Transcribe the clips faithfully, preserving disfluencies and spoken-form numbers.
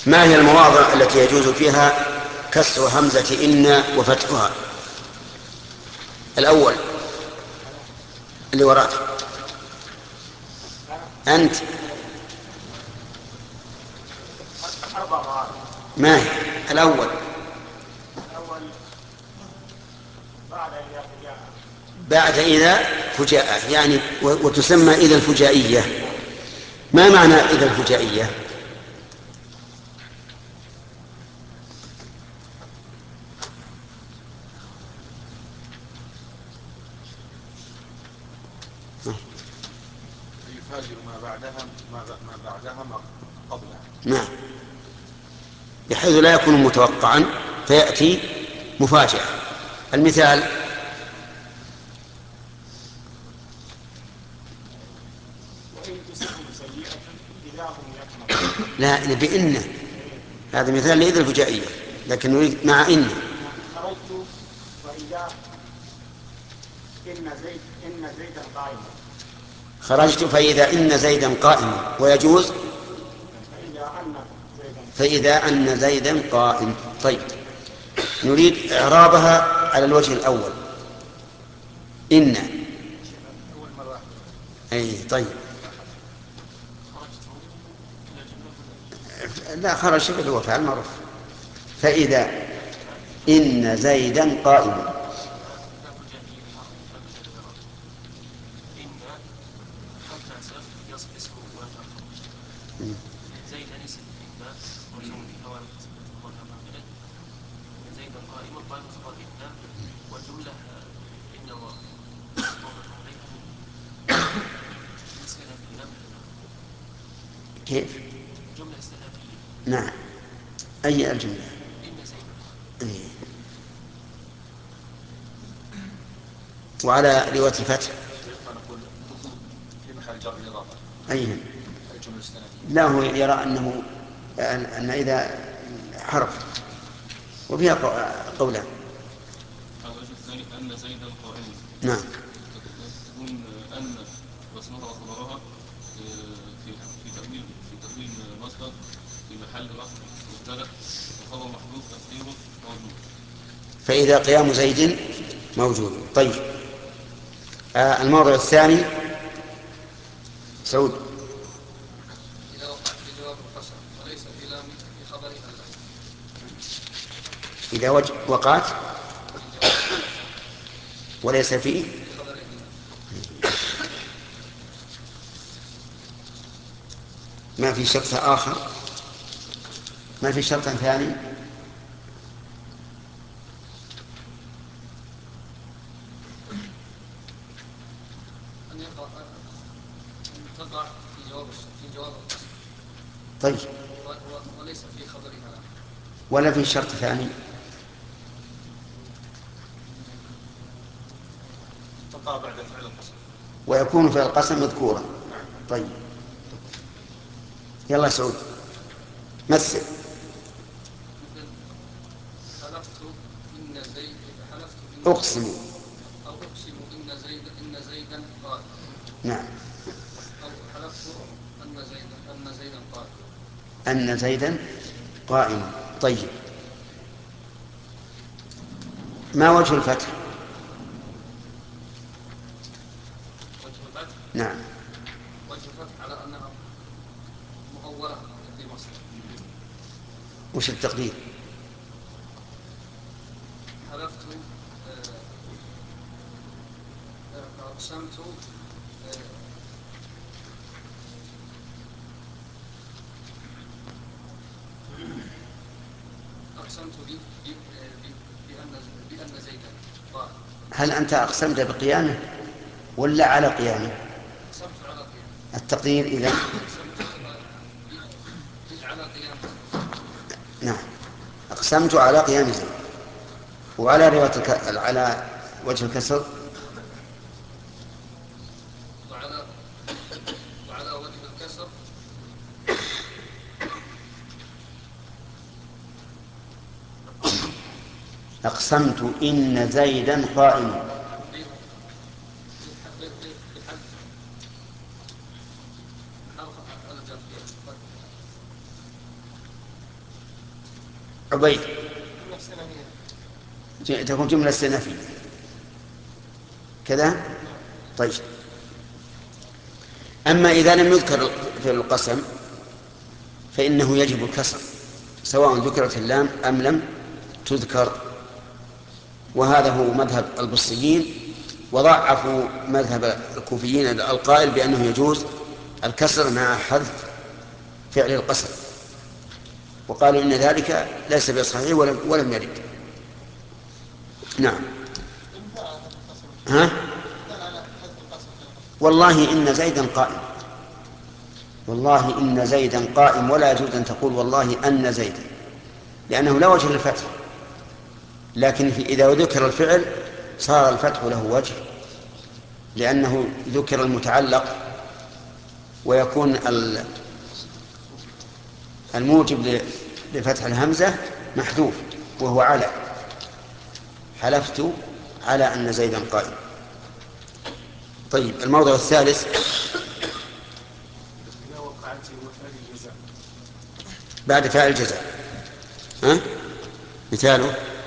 ما هي المواضع التي يجوز فيها كسر همزة إن وفتحها؟ الأول اللي وراك أنت. أربع مواضع. ما هي الأول؟ الأول بعد إذا فجاء. بعد إذا فجاء يعني وتسمى إذا الفجائية. نعم. ما معنى إذا الفجائية؟ يفاجئ ما بعدها ما ما بعدها ما قبلها. نعم، بحيث لا يكون متوقعا فيأتي مفاجأة. المثال وإن تصبهم سيئة إذا هم يقنطون. لا بإن، هذا مثال لإذا الفجائية، لكن نريد مع إن. خرجت وإذا إن زيد إن زيدا قائم. خرجت فإذا إن زيدا قائم، ويجوز فإذا أن زيدا. فإذا أن زيدا قائم. طيب، نريد إعرابها على الوجه الأول. إن أول مرة. أي طيب. خرجت إلى الجنة. لا، خرج اللي هو فعل معروف. فإذا إن زيدا قائم. لا فجائية لا فجائية إن حتى يصل اسمه ويرفع خبر زيدا اسم إن مرسوم في أوان تصديق الله عما زيدا قائما قائم خبر إن والجملة إن ومضاف إليه استئنافية. كيف؟ جملة استئنافية. نعم. أي الجملة؟ إن زيدا. إيه. وعلى رواية الفتح نقول في محل جر إضافة. أي الجملة الاستئنافية. لا، هو يرى أنه أن إذا حرف وفيها قولان. الوجه الثاني أن زيدا قائم. نعم. تكون أن واسمها وخبرها في في تأويل في تأويل مصدر في محل رفع مبتدأ وخبر محذوف تقديره موجود. فإذا قيام زيد موجود. طيب، آه الموضع الثاني سعود. إذا وقعت في جواب القسم وليس في لام في خبرها اللام. إذا وج... وقعت في جواب القسم وليس فيه في خبرها اللام. ما في شرط آخر، ما في شرط ثاني. أن يقع أن تقع في جواب في جواب القسم. طيب، وليس في خبرها لام. ولا في شرط ثاني. تقع بعد فعل القسم ويكون في القسم مذكورا. طيب، يلا سعود مثل. مثل حلفت إن زيد حلفت إن أقسم. أو أقسم إن زيد إن زيدا قائم. نعم. أو حلفت أن زيدا أن زيدا قائم. أن زيدا قائم. طيب، ما وجه الفتح؟ وجه الفتح. نعم. وجه الفتح على أنها مؤولة تقدير مصدر. وش التقدير؟ حلفت آه، آه، أقسمت آه، أقسمت بي بي بي بأن بأن زيدا قائم. هل أنت أقسمت بقيامه ولا على قيامه؟ أقسمت على قيام. التقدير إذا. أقسمت على قيام. نعم، أقسمت على قيام زيد. وعلى رواية الك... على وجه الكسر وعلى وعلى وجه الكسر أقسمت إن زيدا قائم. بحذف حرف الجر. عبيد. جملة استئنافية. تكون جملة استئنافية كذا. طيب، أما إذا لم يذكر في القسم فإنه يجب الكسر سواء ذكرت اللام أم لم تذكر، وهذا هو مذهب البصريين، وضعفوا مذهب الكوفيين القائل بأنه يجوز الكسر مع حذف فعل القسم، وقالوا إن ذلك ليس بصحيح ولم, ولم يرد. نعم. ها؟ والله إن زيدا قائم، والله إن زيدا قائم، ولا يجوز أن تقول والله أن زيدا، لأنه لا وجه للفتح، لكن في إذا ذكر الفعل صار الفتح له وجه، لأنه ذكر المتعلق، ويكون الموجب لفتح الهمزة محذوف وهو على، حلفت على أن زيدا قائم. طيب، الموضوع الثالث بعد فاعل الجزاء. ها؟ مثاله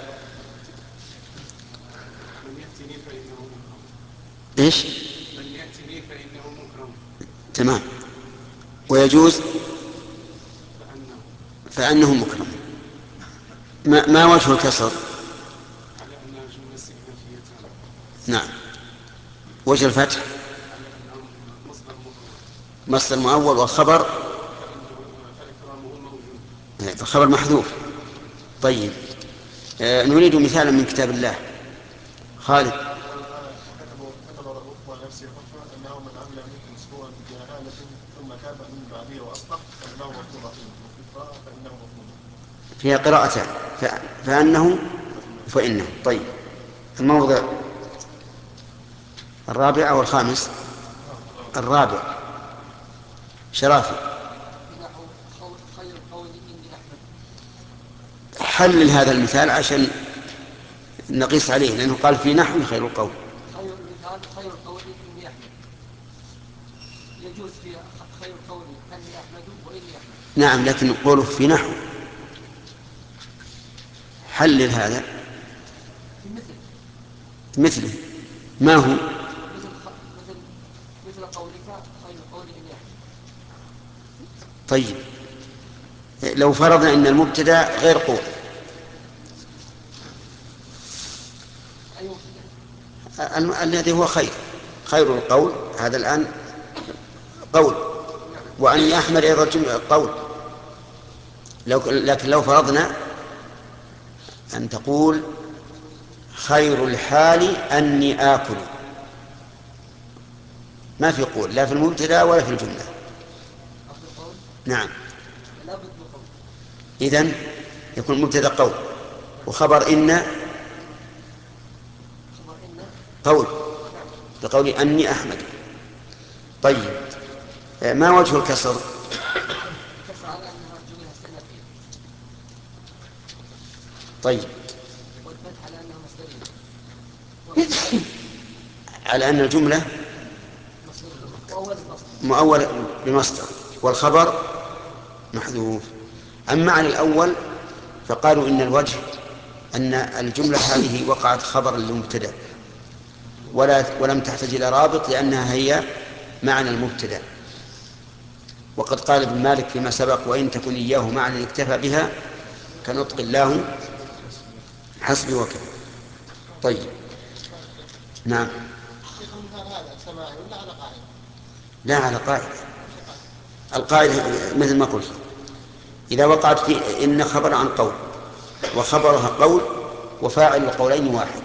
من يأتني فإنه مكرم. إيش؟ من يأتني فإنه مكرم. تمام. ويجوز فأنه فأنه مكرم. ما, ما وجه الكسر؟ على أنها جملة استئنافية تامة. نعم. وجه الفتح على أنه مصدر مؤول. مصدر مؤول، والخبر فإكرامه موجود. الخبر محذوف. طيب، آه نريد مثالا من كتاب الله. خالد. كتب كتب رؤوف ونفسه خفا انه من عمل منكم سوءا بجهاله ثم تاب من بعده واصلح فانه غفور رحيم، وفي قراءه فانه غفور. فيها قراءتان، فانه فانه. طيب، الموضع الرابع او الخامس؟ الرابع. شرافي. خير قول إني أحمد. حلل هذا المثال عشان نقيس عليه، لأنه قال في نحو خير القول. خير المثال خير القول إني أحمد، يجوز في خير القول أني أحمد وإني أحمد. نعم، لكن قوله في نحو، حلل هذا. في مثل مثله ما هو؟ مثل مثل مثل قولك خير القول إني أحمد. طيب، لو فرضنا أن المبتدأ غير قول، أي مبتدأ؟ الذي هو خير خير القول، هذا الآن قول، وأني أحمد أيضا جملة قول. لو لكن لو فرضنا أن تقول خير الحال أني آكل، ما في قول لا في المبتدأ ولا في الجملة. نعم. إذن يكون مبتدأ قول، وخبر إن قول بقول أني أحمد. طيب، ما وجه الكسر؟ كسر على أنها جملة استئنافية. طيب، والفتح على أنها مصدرية. على أن الجملة مؤول بمصدر والخبر محذوف. أما على الأول فقالوا إن الوجه أن الجملة هذه وقعت خبرا للمبتدأ ولا ولم تحتاج إلى رابط، لأنها هي معنى المبتدأ. وقد قال ابن مالك فيما سبق: وإن تكن إياه معنى اكتفى بها كنطق الله حسبي وكفى. طيب، نعم. لا، على قاعدة. القاعدة مثل ما قلت، إذا وقعت في إن خبر عن قول وخبرها قول وفاعل القولين واحد.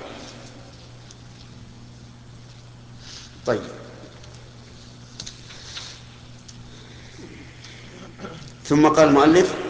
طيب، ثم قال المؤلف: